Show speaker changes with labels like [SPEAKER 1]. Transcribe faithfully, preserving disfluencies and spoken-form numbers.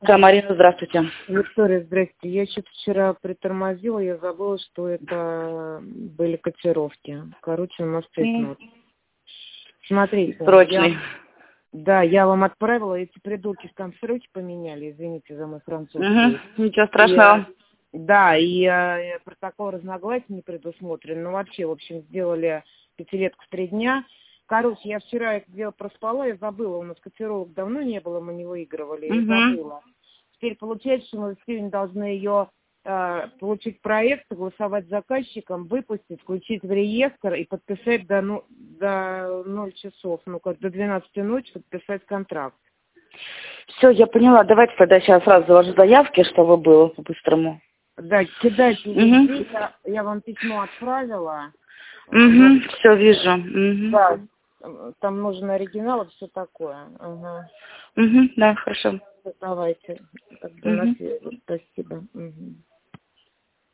[SPEAKER 1] Да, Марина, здравствуйте.
[SPEAKER 2] Виктория, здрасте. Я что-то вчера притормозила, я забыла, что это были котировки. Короче, у нас цейтнот.
[SPEAKER 1] Mm.
[SPEAKER 2] Смотрите.
[SPEAKER 1] Срочный.
[SPEAKER 2] Я... Да, я вам отправила, эти придурки там сроки поменяли, извините за мой французский.
[SPEAKER 1] Угу. Ничего страшного.
[SPEAKER 2] И, да, и э, протокол разногласий не предусмотрен. Ну, вообще, в общем, сделали пятилетку в три дня. Короче, я вчера это дело проспала, я забыла, у нас котировок давно не было, мы не выигрывали, я
[SPEAKER 1] Угу.
[SPEAKER 2] забыла. Теперь получается, что мы сегодня должны ее э, получить проект, согласовать с заказчиком, выпустить, включить в реестр и подписать до, ну, до ноль часов, ну как до двенадцати ночи подписать контракт.
[SPEAKER 1] Все, я поняла. Давайте тогда сейчас сразу заложу заявки, чтобы было по-быстрому.
[SPEAKER 2] Да, кидайте
[SPEAKER 1] Угу.
[SPEAKER 2] везде, я, я вам письмо отправила.
[SPEAKER 1] Угу.
[SPEAKER 2] Ну,
[SPEAKER 1] Все вижу. Угу.
[SPEAKER 2] да, там нужен оригинал и все такое. Ага.
[SPEAKER 1] Угу. Да, хорошо.
[SPEAKER 2] Давайте, тогда
[SPEAKER 1] Угу.
[SPEAKER 2] на связи. Спасибо. Угу.